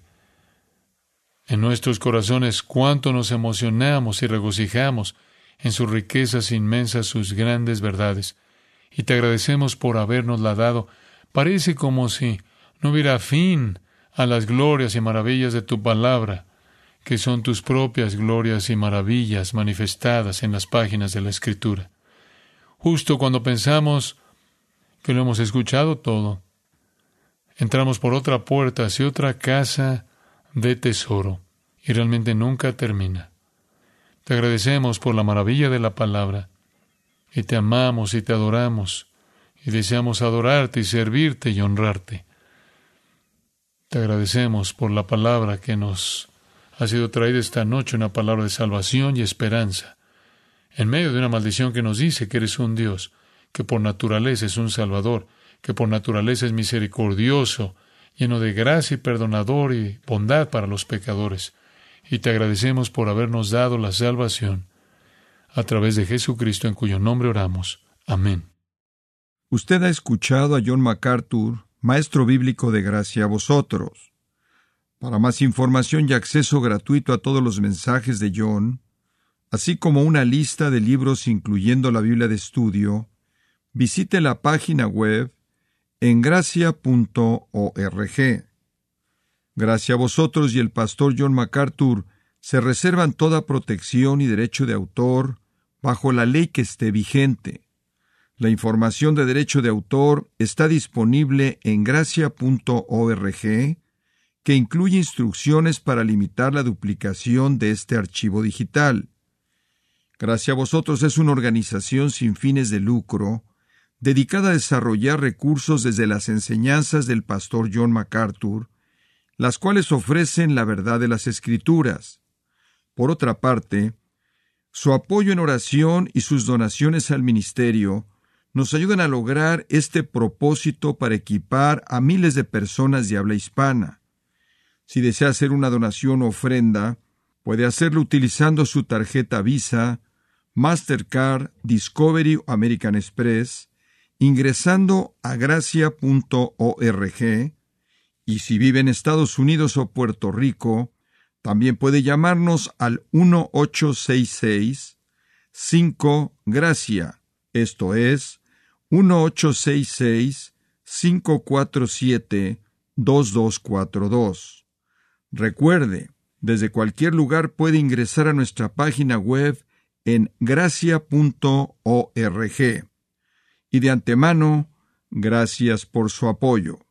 en nuestros corazones, cuánto nos emocionamos y regocijamos en sus riquezas inmensas, sus grandes verdades. Y te agradecemos por habernosla dado. Parece como si no hubiera fin a las glorias y maravillas de tu palabra, que son tus propias glorias y maravillas manifestadas en las páginas de la Escritura. Justo cuando pensamos que lo hemos escuchado todo, entramos por otra puerta hacia otra casa de tesoro, y realmente nunca termina. Te agradecemos por la maravilla de la palabra, y te amamos y te adoramos, y deseamos adorarte y servirte y honrarte. Te agradecemos por la palabra que nos ha sido traída esta noche, una palabra de salvación y esperanza, en medio de una maldición que nos dice que eres un Dios, que por naturaleza es un Salvador, que por naturaleza es misericordioso, lleno de gracia y perdonador y bondad para los pecadores. Y te agradecemos por habernos dado la salvación a través de Jesucristo, en cuyo nombre oramos. Amén. Usted ha escuchado a John MacArthur, maestro bíblico de Gracia a Vosotros. Para más información y acceso gratuito a todos los mensajes de John, así como una lista de libros incluyendo la Biblia de estudio, visite la página web en gracia.org. Gracia a Vosotros y el pastor John MacArthur se reservan toda protección y derecho de autor bajo la ley que esté vigente. La información de derecho de autor está disponible en gracia.org, que incluye instrucciones para limitar la duplicación de este archivo digital. Gracia a Vosotros es una organización sin fines de lucro, dedicada a desarrollar recursos desde las enseñanzas del pastor John MacArthur, las cuales ofrecen la verdad de las Escrituras. Por otra parte, su apoyo en oración y sus donaciones al ministerio nos ayudan a lograr este propósito para equipar a miles de personas de habla hispana. Si desea hacer una donación o ofrenda, puede hacerlo utilizando su tarjeta Visa, Mastercard, Discovery o American Express, ingresando a gracia.org, y si vive en Estados Unidos o Puerto Rico, también puede llamarnos al 1-866-5-GRACIA, esto es, 1-866-547-2242. Recuerde, desde cualquier lugar puede ingresar a nuestra página web en gracia.org. Y de antemano, gracias por su apoyo.